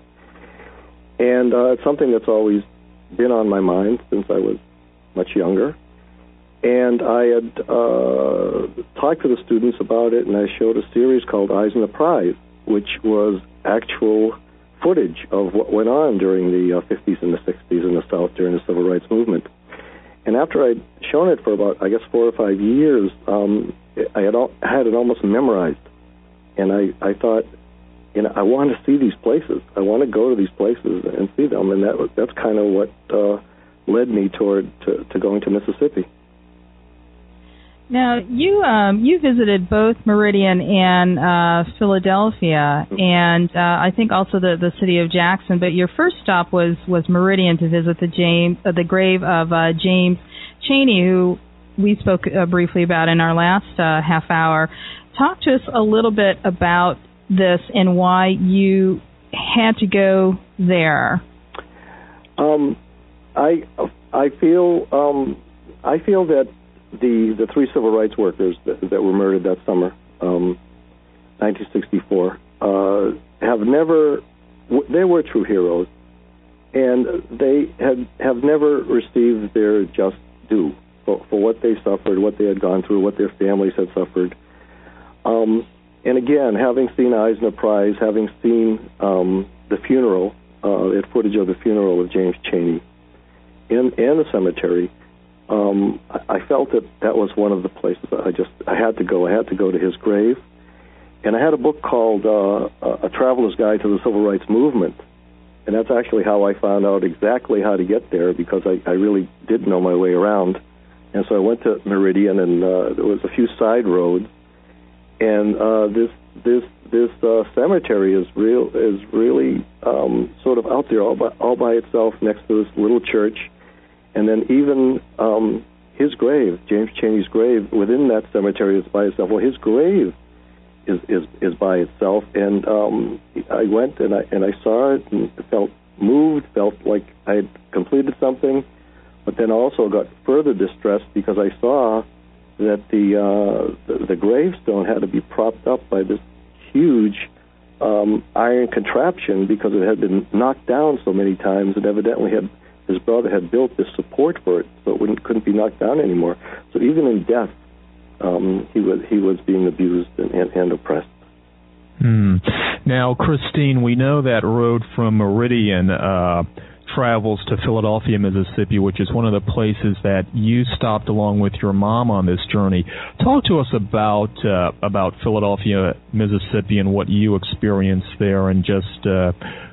and uh, it's something that's always been on my mind since I was much younger. And I had uh, talked to the students about it, and I showed a series called Eyes on the Prize, which was actual footage of what went on during the uh, fifties and the sixties in the South during the Civil Rights Movement. And after I'd shown it for about, I guess, four or five years, um, I had, all, had it almost memorized. And I, I thought, you know, I want to see these places. I want to go to these places and see them. And that was, that's kind of what uh, led me toward to, to going to Mississippi. Now, you um, you visited both Meridian and uh, Philadelphia, and uh, I think also the, the city of Jackson. But your first stop was, was Meridian to visit the James uh, the grave of uh, James Chaney, who we spoke uh, briefly about in our last uh, half hour. Talk to us a little bit about this and why you had to go there. Um, I I feel um, I feel that. The, the three civil rights workers that, that were murdered that summer, um, nineteen sixty-four, uh, have never, they were true heroes, and they had have never received their just due for, for what they suffered, what they had gone through, what their families had suffered. Um, and again, having seen Eyes on the Prize, having seen um, the funeral, uh, that footage of the funeral of James Chaney in, in the cemetery, Um, I felt that that was one of the places I just I had to go. I had to go to his grave, and I had a book called uh, A Traveler's Guide to the Civil Rights Movement, and that's actually how I found out exactly how to get there, because I, I really did know my way around. And so I went to Meridian, and uh, there was a few side roads, and uh, this this this uh, cemetery is real is really um, sort of out there all by all by itself next to this little church. And then even um, his grave, James Chaney's grave, within that cemetery is by itself. Well, his grave is is, is by itself. And um, I went and I and I saw it and felt moved, felt like I had completed something, but then also got further distressed because I saw that the uh, the, the gravestone had to be propped up by this huge um, iron contraption because it had been knocked down so many times, and evidently had. His brother had built this support for it, so it wouldn't, couldn't be knocked down anymore. So even in death, um, he was he was being abused and, and, and oppressed. Hmm. Now, Christine, we know that road from Meridian uh, travels to Philadelphia, Mississippi, which is one of the places that you stopped along with your mom on this journey. Talk to us about uh, about Philadelphia, Mississippi, and what you experienced there, and just uh,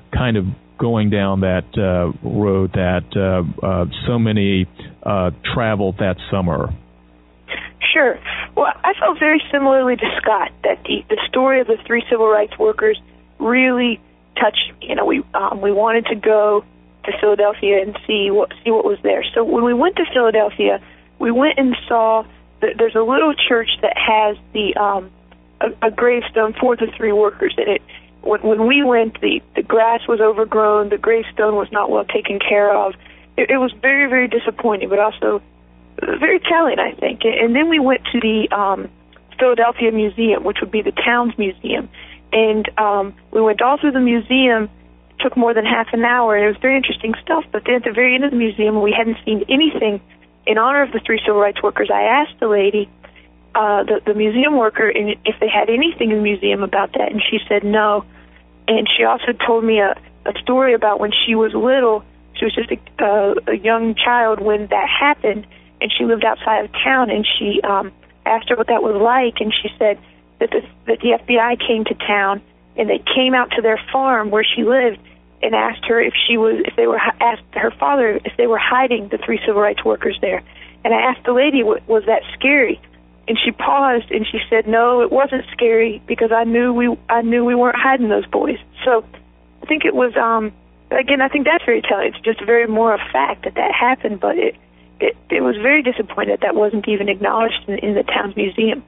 kind of going down that uh, road that uh, uh, so many uh, traveled that summer? Sure. Well, I felt very similarly to Scott, that the, the story of the three civil rights workers really touched me. You know, we um, we wanted to go to Philadelphia and see what see what was there. So when we went to Philadelphia, we went and saw that there's a little church that has the um, a, a gravestone for the three workers in it. When, when we went, the, the grass was overgrown, the gravestone was not well taken care of. It, it was very, very disappointing, but also very telling, I think. And then we went to the um, Philadelphia Museum, which would be the town's museum. And um, we went all through the museum. It took more than half an hour, and it was very interesting stuff. But then at the very end of the museum, we hadn't seen anything in honor of the three civil rights workers. I asked the lady, uh, the, the museum worker, if they had anything in the museum about that, and she said no. And she also told me a, a story about when she was little. She was just a, uh, a young child when that happened, and she lived outside of town, and she um, asked her what that was like, and she said that the, that the F B I came to town, and they came out to their farm where she lived and asked her if she was, if they were, asked her father if they were hiding the three civil rights workers there. And I asked the lady, was that scary? And she paused and she said, no, it wasn't scary because I knew we I knew we weren't hiding those boys. So I think it was, um, again, I think that's very telling. It's just very more a fact that that happened, but it it, it was very disappointing that that wasn't even acknowledged in, in the town's museum.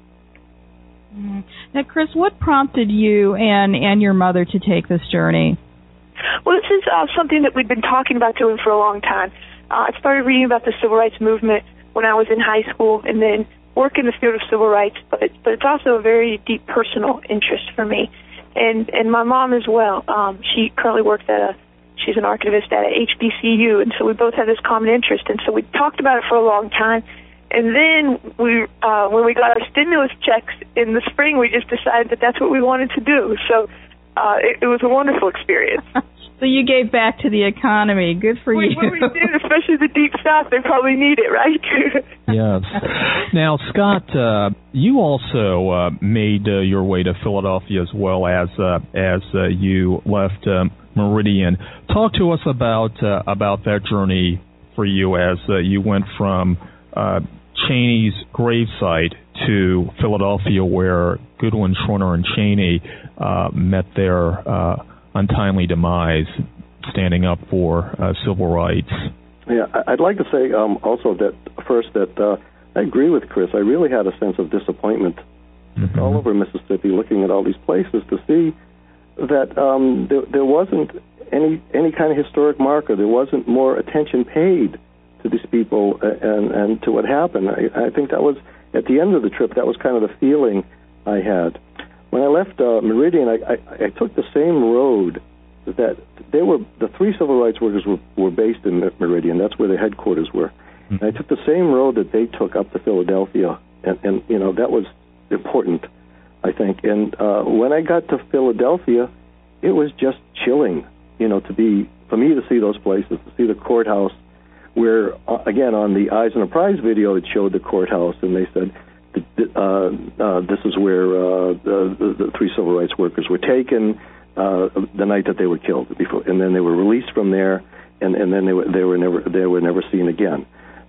Mm. Now, Chris, what prompted you and, and your mother to take this journey? Well, this is uh, something that we've been talking about doing for a long time. Uh, I started reading about the civil rights movement when I was in high school, and then work in the field of civil rights, but it, but it's also a very deep personal interest for me, and and my mom as well. Um, she currently works at a, she's an archivist at a H B C U, and so we both have this common interest, and so we talked about it for a long time, and then we uh, when we got our stimulus checks in the spring, we just decided that that's what we wanted to do. So uh, it, it was a wonderful experience. So you gave back to the economy. Good for we, you. Well, we did, especially the Deep South. They probably need it, right? Yes. Now, Scott, uh, you also uh, made uh, your way to Philadelphia as well as uh, as uh, you left um, Meridian. Talk to us about uh, about that journey for you as uh, you went from uh, Cheney's gravesite to Philadelphia, where Goodwin, Schwerner, and Cheney uh, met their uh, untimely demise, standing up for uh, civil rights. Yeah, I'd like to say um, also that first that uh, I agree with Chris. I really had a sense of disappointment mm-hmm. all over Mississippi, looking at all these places to see that um, there, there wasn't any any kind of historic marker. There wasn't more attention paid to these people and and to what happened. I, I think that was at the end of the trip. That was kind of the feeling I had. When I left uh, Meridian, I, I, I took the same road that they were. The three civil rights workers were, were based in Meridian. That's where their headquarters were. Mm-hmm. And I took the same road that they took up to Philadelphia, and, and you know that was important, I think. And uh, when I got to Philadelphia, it was just chilling, you know, to be for me to see those places, to see the courthouse, where uh, again on the Eyes on the Prize video it showed the courthouse, and they said. Uh, uh, this is where uh, the, the, the three civil rights workers were taken uh, the night that they were killed, before, and then they were released from there, and, and then they were they were never they were never seen again.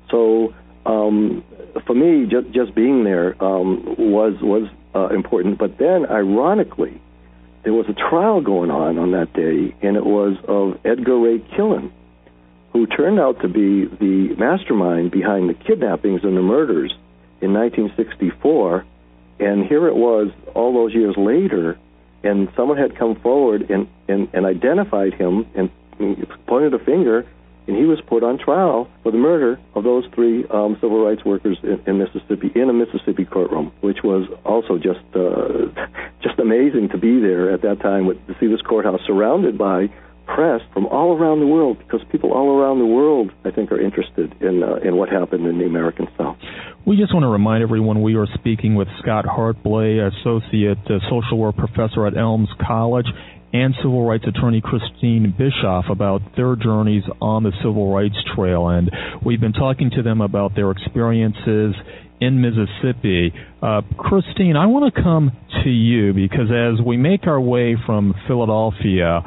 So um, for me, just just being there um, was was uh, important. But then, ironically, there was a trial going on on that day, and it was of Edgar Ray Killen, who turned out to be the mastermind behind the kidnappings and the murders in nineteen sixty-four, and here it was all those years later, and someone had come forward and, and, and identified him and pointed a finger, and he was put on trial for the murder of those three um, civil rights workers in, in Mississippi, in a Mississippi courtroom, which was also just uh, just amazing to be there at that time, with, to see this courthouse surrounded by press from all around the world, because people all around the world, I think, are interested in uh, in what happened in the American South. We just want to remind everyone we are speaking with Scott Hartblay, Associate uh, Social Work Professor at Elms College, and Civil Rights Attorney Christine Bischoff about their journeys on the Civil Rights Trail. And we've been talking to them about their experiences in Mississippi. Uh, Christine, I want to come to you, because as we make our way from Philadelphia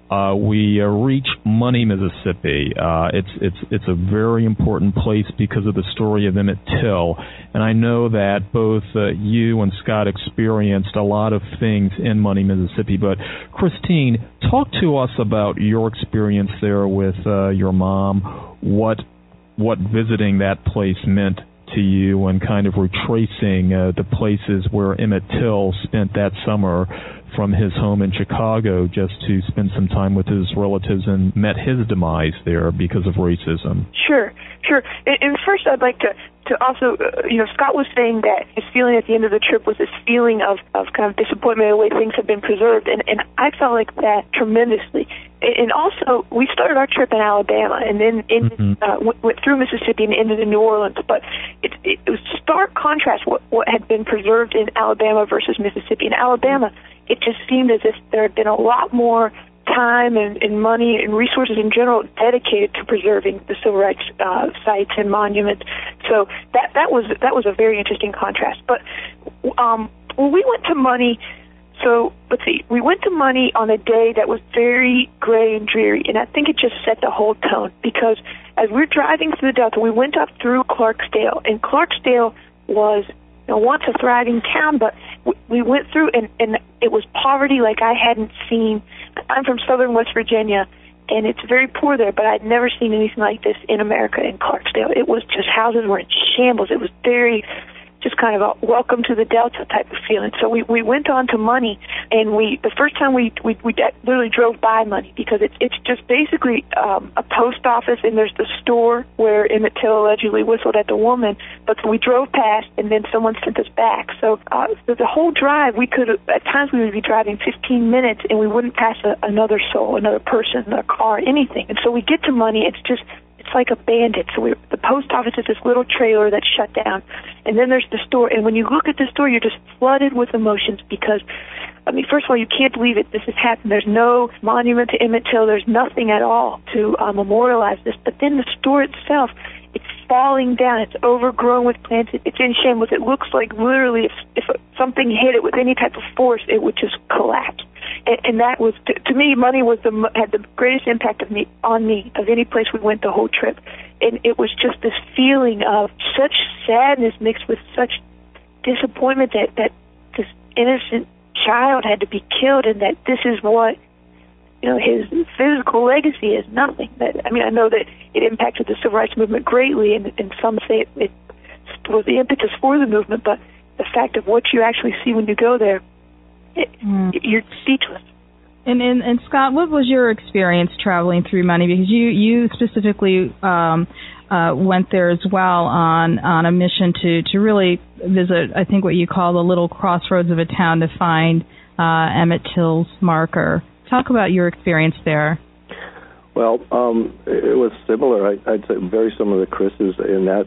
uh, we uh, reach Money, Mississippi. Uh, it's it's it's a very important place because of the story of Emmett Till, and I know that both uh, you and Scott experienced a lot of things in Money, Mississippi. But Christine, talk to us about your experience there with uh, your mom. What what visiting that place meant to you, and kind of retracing uh, the places where Emmett Till spent that summer from his home in Chicago just to spend some time with his relatives and met his demise there because of racism. Sure, sure. And, and first I'd like to, to also, uh, you know, Scott was saying that his feeling at the end of the trip was this feeling of, of kind of disappointment in the way things have been preserved, and, and I felt like that tremendously. And also, we started our trip in Alabama, and then ended, mm-hmm. uh, went, went through Mississippi and ended in New Orleans. But it, it, it was stark contrast what, what had been preserved in Alabama versus Mississippi. In Alabama, it just seemed as if there had been a lot more time and, and money and resources in general dedicated to preserving the civil rights uh, sites and monuments. So that that was that was a very interesting contrast. But um, when we went to Money. So, let's see, we went to Money on a day that was very gray and dreary, and I think it just set the whole tone, because as we were driving through the Delta, we went up through Clarksdale, and Clarksdale was, you know, once a thriving town, but we went through, and, and it was poverty like I hadn't seen. I'm from southern West Virginia, and it's very poor there, but I'd never seen anything like this in America in Clarksdale. It was just, houses were in shambles. It was very... just kind of a welcome to the Delta type of feeling. So we, we went on to Money, and we the first time we we, we literally drove by Money, because it's it's just basically um, a post office, and there's the store where Emmett Till allegedly whistled at the woman. But we drove past, and then someone sent us back. So uh, the, the whole drive, we could at times we would be driving fifteen minutes, and we wouldn't pass a, another soul, another person, another car, anything. And so we get to Money, it's just it's like a bandit. So we, the post office is this little trailer that's shut down, and then there's the store. And when you look at the store, you're just flooded with emotions, because, I mean, first of all, you can't believe it. This has happened. There's no monument to Emmett Till. There's nothing at all to uh, memorialize this. But then the store itself, it's falling down. It's overgrown with plants. It, it's in shambles. It looks like literally if, if something hit it with any type of force, it would just collapse. And, and that was, to, to me, Money was the had the greatest impact of me on me of any place we went the whole trip. And it was just this feeling of such sadness mixed with such disappointment that, that this innocent child had to be killed, and that this is what, you know, his physical legacy is nothing. That I mean, I know that it impacted the civil rights movement greatly, and, and some say it, it was the impetus for the movement, but the fact of what you actually see when you go there, it, mm. you're speechless. And, and and Scott, what was your experience traveling through Money? Because you you specifically um, uh, went there as well on on a mission to, to really visit, I think, what you call the little crossroads of a town to find uh, Emmett Till's marker. Talk about your experience there. Well, um, it was similar. I, I'd say very similar to Chris's in that.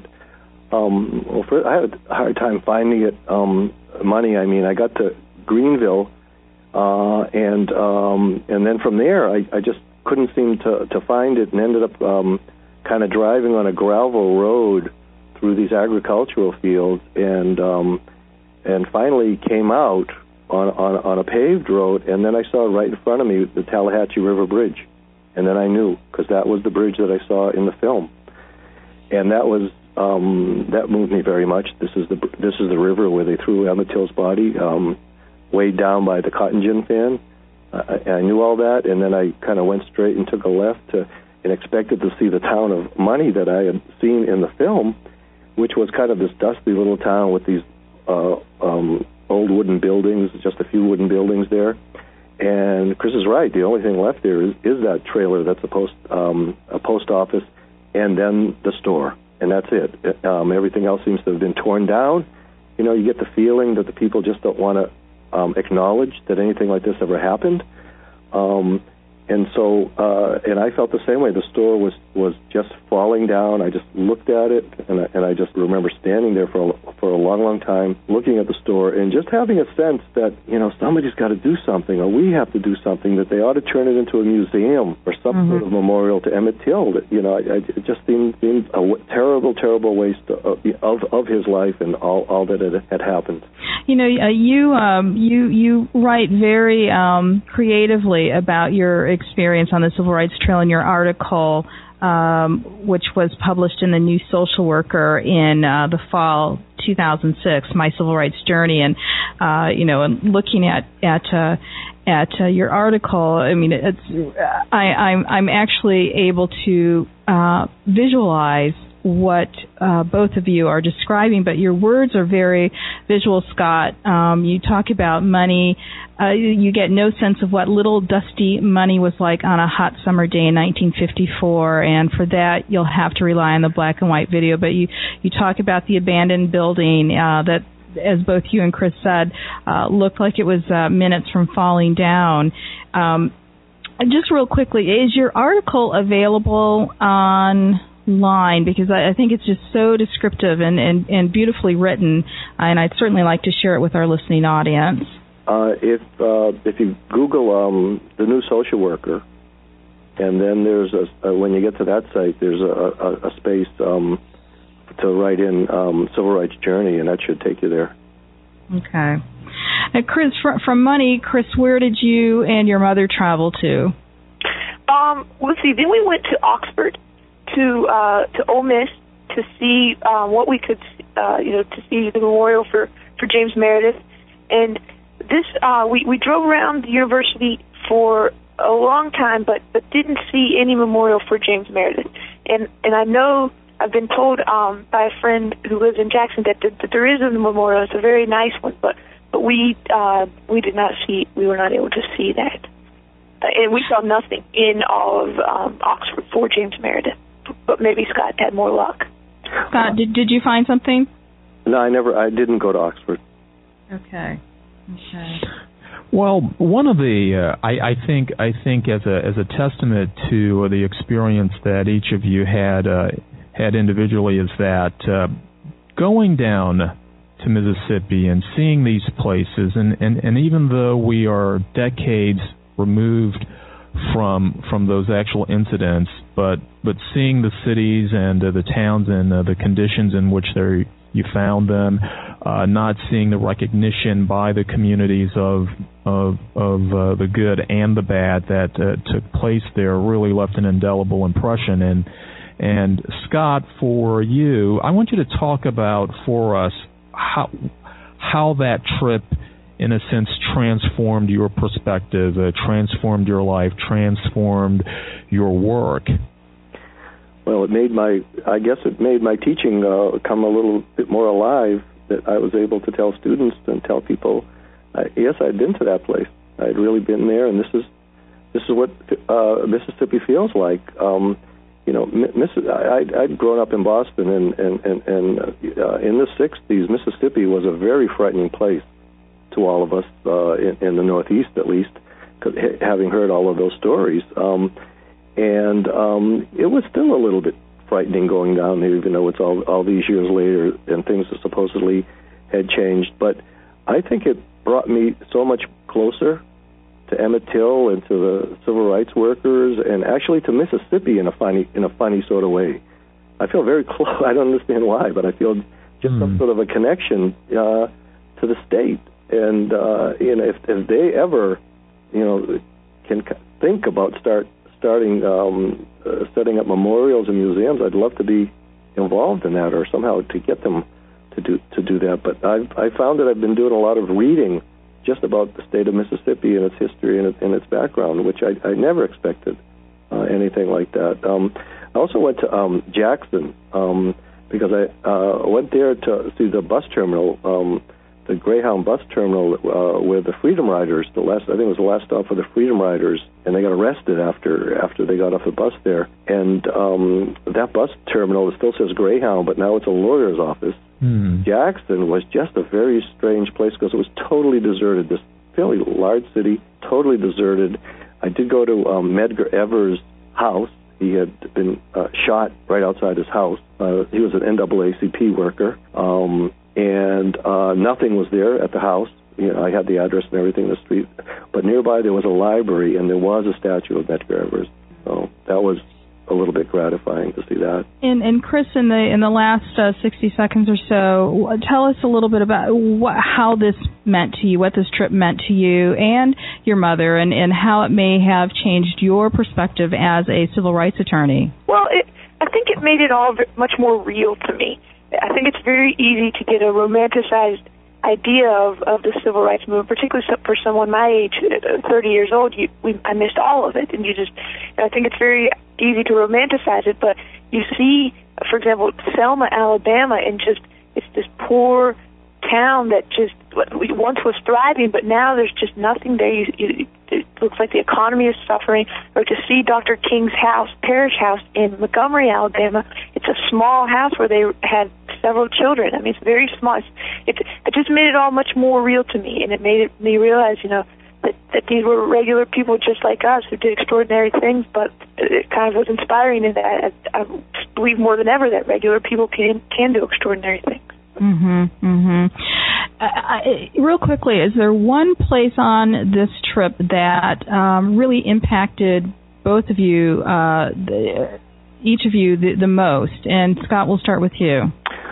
Um, well, for, I had a hard time finding it. Um, Money. I mean, I got to Greenville. Uh, and um, and then from there, I, I just couldn't seem to, to find it, and ended up um, kind of driving on a gravel road through these agricultural fields, and um, and finally came out on, on on a paved road, and then I saw right in front of me the Tallahatchie River Bridge, and then I knew, because that was the bridge that I saw in the film, and that was um, that moved me very much. This is the this is the river where they threw Emmett Till's body. Um, weighed down by the cotton gin fan. I, I knew all that, and then I kind of went straight and took a left to, and expected to see the town of Money that I had seen in the film, which was kind of this dusty little town with these uh, um, old wooden buildings, just a few wooden buildings there. And Chris is right. The only thing left there is, is that trailer that's a post um, a post office, and then the store, and that's it. Um, everything else seems to have been torn down. You know, you get the feeling that the people just don't want to Um, acknowledge that anything like this ever happened, um, and so uh, and I felt the same way. The store was, was just falling down. I just looked at it, and I, and I just remember standing there for a, for a long, long time, looking at the store and just having a sense that, you know, somebody's got to do something, or we have to do something, that they ought to turn it into a museum or some mm-hmm. sort of memorial to Emmett Till. That, you know, I, I, it just seemed, seemed a w- terrible, terrible waste of, of of his life and all, all that had, had happened. You know, uh, you um, you you write very um, creatively about your experience on the Civil Rights Trail in your article, um, which was published in the New Social Worker in uh, the fall two thousand six, My Civil Rights Journey. And, uh, you know, and looking at at uh, at uh, your article, I mean, it's I, I'm I'm actually able to uh, visualize what uh, both of you are describing, but your words are very visual, Scott. Um, you talk about money. Uh, you get no sense of what little dusty money was like on a hot summer day in nineteen fifty-four, and for that you'll have to rely on the black and white video. But you, you talk about the abandoned building uh, that, as both you and Chris said, uh, looked like it was uh, minutes from falling down. Um, just real quickly, is your article available on line, because I, I think it's just so descriptive and, and, and beautifully written, and I'd certainly like to share it with our listening audience. Uh, if uh, if you Google um, the New Social Worker, and then there's a, uh, when you get to that site, there's a, a, a space um, to write in um, Civil Rights Journey, and that should take you there. Okay. Now, Chris, from, from Money, Chris, where did you and your mother travel to? Um, let's see. Then we went to Oxford, to uh, to Ole Miss, to see uh, what we could, uh, you know, to see the memorial for, for James Meredith. And this, uh, we, we drove around the university for a long time, but, but didn't see any memorial for James Meredith. And and I know, I've been told um, by a friend who lives in Jackson that, that, that there is a memorial. It's a very nice one, but but we uh, we did not see, we were not able to see that. Uh, and we saw nothing in all of um, Oxford for James Meredith. But maybe Scott had more luck. Scott, did did you find something? No, I never. I didn't go to Oxford. Okay. Okay. Well, one of the uh, I, I think I think as a as a testament to the experience that each of you had uh, had individually is that uh, going down to Mississippi and seeing these places, and, and, and even though we are decades removed from from those actual incidents, but but seeing the cities and uh, the towns and uh, the conditions in which they you found them, uh, not seeing the recognition by the communities of of of uh, the good and the bad that uh, took place there really left an indelible impression. And and Scott, for you, I want you to talk about for us how how that trip, in a sense, transformed your perspective, uh, transformed your life, transformed your work. Well, it made my, I guess it made my teaching uh, come a little bit more alive, that I was able to tell students and tell people, uh, yes, I'd been to that place. I'd really been there, and this is this is what uh, Mississippi feels like. Um, you know, Miss, I, I'd grown up in Boston, and, and, and, and uh, in the sixties, Mississippi was a very frightening place to all of us, uh, in, in the Northeast at least, 'cause having heard all of those stories. Um, and um, it was still a little bit frightening going down there, even though it's all, all these years later and things that supposedly had changed. But I think it brought me so much closer to Emmett Till and to the civil rights workers, and actually to Mississippi in a funny in a funny sort of way. I feel very close. I don't understand why, but I feel just mm. some sort of a connection uh, to the state. And uh, you know, if, if they ever, you know, can think about start starting um, uh, setting up memorials and museums, I'd love to be involved in that, or somehow to get them to do to do that. But I've I found that I've been doing a lot of reading just about the state of Mississippi and its history and, it, and its background, which I, I never expected uh, anything like that. Um, I also went to um, Jackson um, because I uh, went there to see the bus terminal. Um, the Greyhound bus terminal uh, where the Freedom Riders, the last I think it was the last stop for the Freedom Riders, and they got arrested after after they got off the bus there. And um, that bus terminal, it still says Greyhound, but now it's a lawyer's office. Mm. Jackson was just a very strange place because it was totally deserted. This fairly large city, totally deserted. I did go to um, Medgar Evers' house. He had been uh, shot right outside his house. Uh, he was an N double A C P worker. Um, and uh, nothing was there at the house. You know, I had the address and everything in the street, but nearby there was a library, and there was a statue of Medgar Evers. So that was a little bit gratifying to see that. And, and Chris, in the in the last uh, sixty seconds or so, tell us a little bit about what, how this meant to you, what this trip meant to you and your mother, and, and how it may have changed your perspective as a civil rights attorney. Well, it, I think it made it all much more real to me. I think it's very easy to get a romanticized idea of, of the civil rights movement, particularly for someone my age, thirty years old. You, we, I missed all of it, and you just, I think it's very easy to romanticize it. But you see, for example, Selma, Alabama, and just it's this poor town that just once was thriving, but now there's just nothing there. You, you, it looks like the economy is suffering. Or to see Doctor King's house, parish house in Montgomery, Alabama, it's a small house where they had several children. I mean, it's very small. It's, it, it just made it all much more real to me, and it made it, me realize, you know, that, that these were regular people just like us who did extraordinary things, but it kind of was inspiring in that I, I believe more than ever that regular people can, can do extraordinary things. Mm-hmm, mm-hmm. Uh, I, real quickly, is there one place on this trip that um, really impacted both of you, uh, the, each of you, the, the most? And Scott, we'll start with you.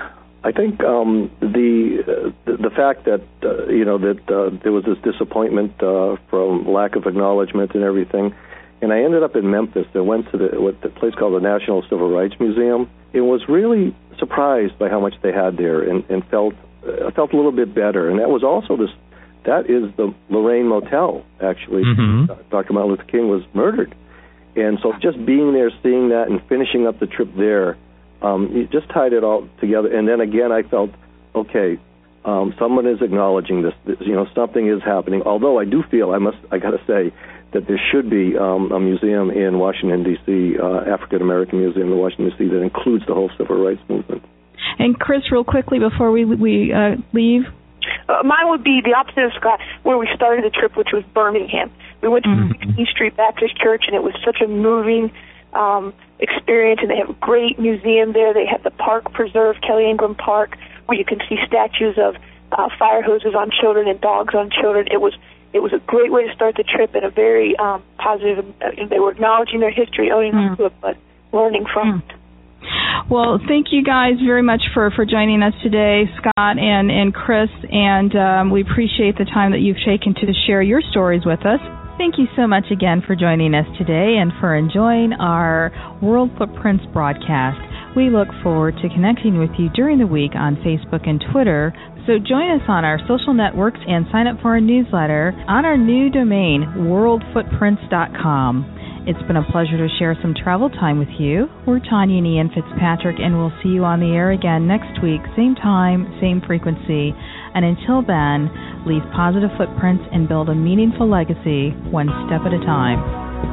I think um, the, uh, the the fact that uh, you know that uh, there was this disappointment uh, from lack of acknowledgement and everything, and I ended up in Memphis. I went to the what the place called the National Civil Rights Museum. It was really surprised by how much they had there, and, and felt uh, felt a little bit better. And that was also this. That is the Lorraine Motel, actually. Mm-hmm. Doctor Martin Luther King was murdered, and so just being there, seeing that, and finishing up the trip there. Um, it just tied it all together, and then again I felt, okay, um, someone is acknowledging this, this. You know, something is happening. Although I do feel, I must, I got to say, that there should be um, a museum in Washington D C, uh, African American Museum in Washington D C, that includes the whole civil rights movement. And Chris, real quickly before we we uh, leave. Uh, mine would be the opposite of Scott, where we started the trip, which was Birmingham. We went to mm-hmm. sixteenth Street Baptist Church, and it was such a moving Um, experience, and they have a great museum there. They have the park preserve, Kelly Ingram Park, where you can see statues of uh, fire hoses on children and dogs on children. It was it was a great way to start the trip, and a very um, positive. Uh, they were acknowledging their history, owning mm. to it, but learning from mm. it. Well, thank you guys very much for, for joining us today, Scott and, and Chris, and um, we appreciate the time that you've taken to share your stories with us. Thank you so much again for joining us today and for enjoying our World Footprints broadcast. We look forward to connecting with you during the week on Facebook and Twitter. So join us on our social networks and sign up for our newsletter on our new domain, world footprints dot com. It's been a pleasure to share some travel time with you. We're Tanya and Ian Fitzpatrick, and we'll see you on the air again next week, same time, same frequency. And until then, leave positive footprints and build a meaningful legacy one step at a time.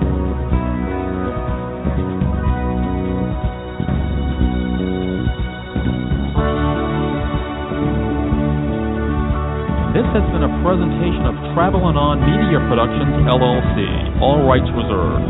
This has been a presentation of Travel and On Media Productions, L L C. All rights reserved.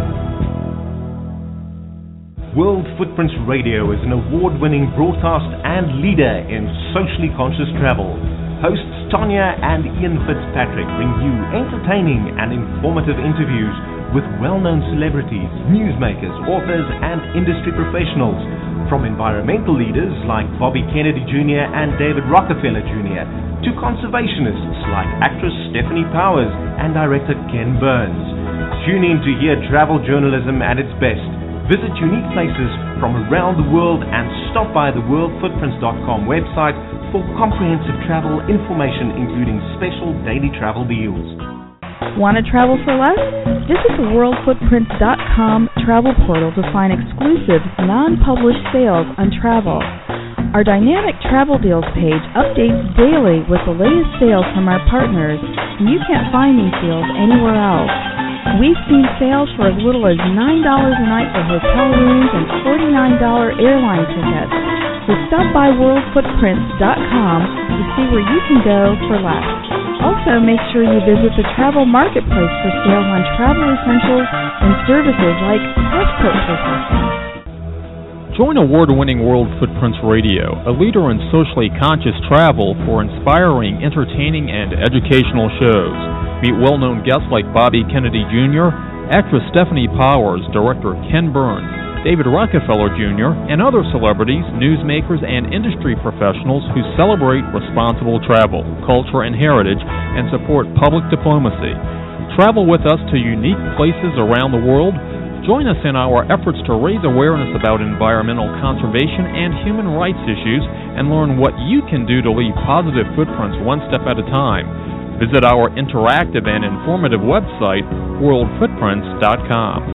World Footprints Radio is an award-winning broadcast and leader in socially conscious travel. Hosts Tanya and Ian Fitzpatrick bring you entertaining and informative interviews with well-known celebrities, newsmakers, authors, and industry professionals, from environmental leaders like Bobby Kennedy Junior and David Rockefeller Junior to conservationists like actress Stephanie Powers and director Ken Burns. Tune in to hear travel journalism at its best. Visit unique places from around the world and stop by the world footprints dot com website for comprehensive travel information, including special daily travel deals. Want to travel for less? Visit the world footprints dot com travel portal to find exclusive, non-published sales on travel. Our dynamic travel deals page updates daily with the latest sales from our partners, and you can't find these deals anywhere else. We've seen sales for as little as nine dollars a night for hotel rooms and forty-nine dollars airline tickets. So stop by world footprints dot com to see where you can go for less. Also, make sure you visit the travel marketplace for sales on travel essentials and services like passport processing. Join award-winning World Footprints Radio, a leader in socially conscious travel, for inspiring, entertaining, and educational shows. Meet well-known guests like Bobby Kennedy Junior, actress Stephanie Powers, director Ken Burns, David Rockefeller Junior, and other celebrities, newsmakers, and industry professionals who celebrate responsible travel, culture, and heritage, and support public diplomacy. Travel with us to unique places around the world. Join us in our efforts to raise awareness about environmental conservation and human rights issues, and learn what you can do to leave positive footprints one step at a time. Visit our interactive and informative website, world footprints dot com.